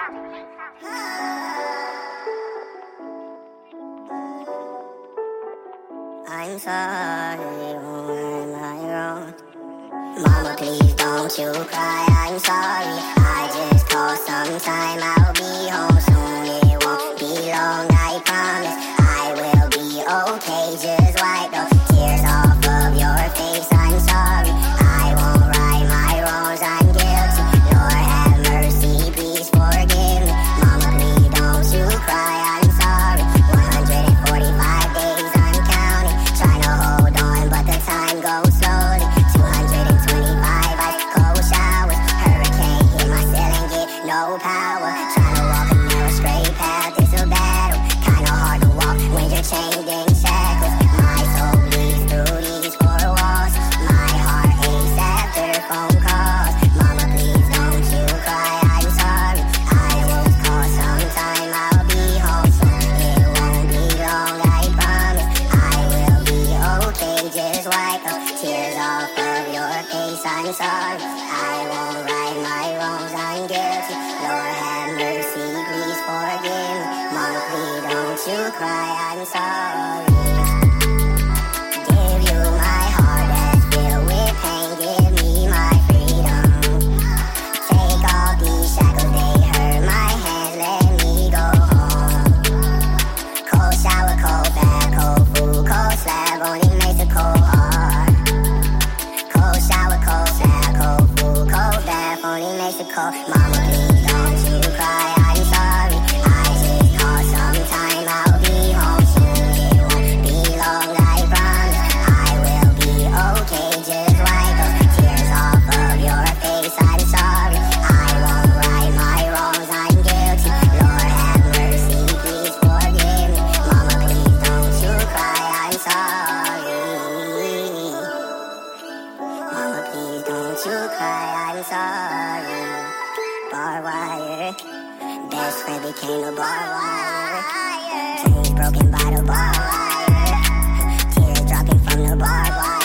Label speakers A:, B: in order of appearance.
A: I'm sorry, am I wrong? Mama, please don't you cry, I'm sorry. I just call sometime, I'll be home soon. It won't be long, I promise. I will be okay, just wipe those tears off of your face. I'm sorry, I won't right my wrongs, I'm guilty. Lord have mercy, please forgive me. Mama, please don't you cry, I'm sorry. 145 days I'm counting, trying to hold on but the time goes slowly. 225 ice cold showers, hurricane hit my ceiling, get no power. Trying to walk a narrow straight path, it's a battle. Kinda hard to walk when you're chained in shackles. My soul bleeds through these four walls, my heart aches after phone calls. Mama, please don't you cry, I'm sorry. I will call sometime, I'll be home soon. It won't be long, I promise. I will be okay, just wipe those tears off of your face. I'm sorry, I won't right my wrongs, I'm guilty. Lord have mercy, please forgive me. Mama, please don't you cry, I'm sorry. Give you my heart that's filled with pain, give me my freedom. Take off these shackles, they hurt my hands, let me go home. Cold shower, cold bath, cold food, cold slab, only makes a cold heart. Cold shower, cold slab, cold food, cold bath, only makes a cold. Mama, please don't you cry, I'm sorry. I just call sometime, I'll be home soon. It won't be long, I promise. I will be okay, just wipe those tears off of your face. I'm sorry, I won't right my wrongs, I'm guilty. Lord have mercy, please forgive me. Mama, please don't you cry, I'm sorry. Mama, please don't you cry, I'm sorry. Barbed wire, best friend became a barbed wire. Chains broken by the barbed wire, tears dropping from the barbed wire.